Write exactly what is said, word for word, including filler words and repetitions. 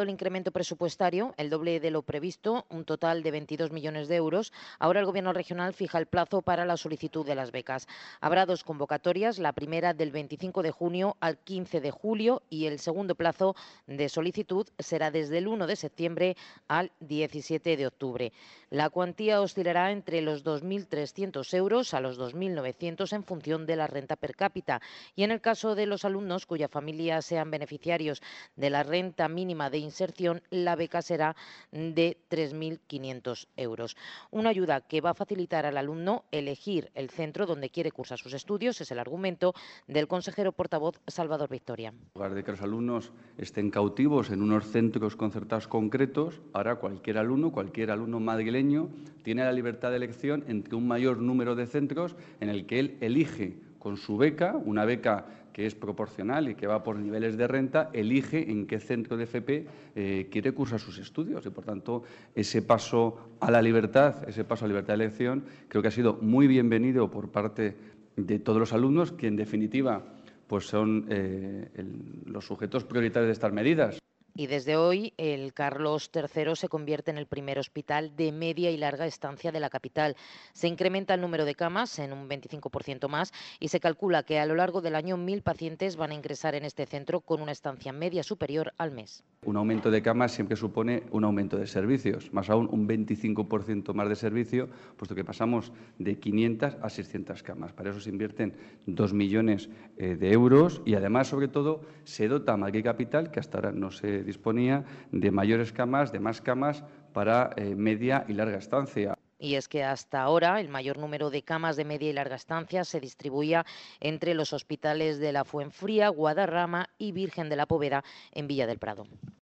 el incremento presupuestario, el doble de lo previsto, un total de veintidós millones de euros. Ahora el Gobierno regional fija el plazo para la solicitud de las becas. Habrá dos convocatorias, la primera del veinticinco de junio al quince de julio y el segundo plazo de solicitud será desde el uno de septiembre al diecisiete de octubre. La cuantía oscilará entre los dos mil trescientos euros a los dos mil novecientos en función de la renta per cápita. Y en el caso de los alumnos cuya familia sean beneficiarios de la renta mínima de inserción, la beca será de tres mil quinientos euros. Una ayuda que va a facilitar al alumno elegir el centro donde quiere cursar sus estudios, es el argumento del consejero portavoz Salvador Victoria. En lugar de que los alumnos estén cautivos en unos centros concertados concretos, ahora cualquier alumno, cualquier alumno madrileño tiene la libertad de elección entre un mayor número de centros en el que él elige con su beca, una beca que es proporcional y que va por niveles de renta, elige en qué centro de F P eh, quiere cursar sus estudios y, por tanto, ese paso a la libertad, ese paso a la libertad de elección, creo que ha sido muy bienvenido por parte de todos los alumnos, que en definitiva pues son eh, el, los sujetos prioritarios de estas medidas. Y desde hoy el Carlos tercero se convierte en el primer hospital de media y larga estancia de la capital. Se incrementa el número de camas en un veinticinco por ciento más y se calcula que a lo largo del año mil pacientes van a ingresar en este centro con una estancia media superior al mes. Un aumento de camas siempre supone un aumento de servicios, más aún un veinticinco por ciento más de servicio, puesto que pasamos de quinientas a seiscientas camas. Para eso se invierten dos millones eh, de euros y además, sobre todo, se dota a Madrid Capital, que hasta ahora no se disponía, de mayores camas, de más camas para eh, media y larga estancia. Y es que hasta ahora el mayor número de camas de media y larga estancia se distribuía entre los hospitales de la Fuenfría, Guadarrama y Virgen de la Poveda en Villa del Prado.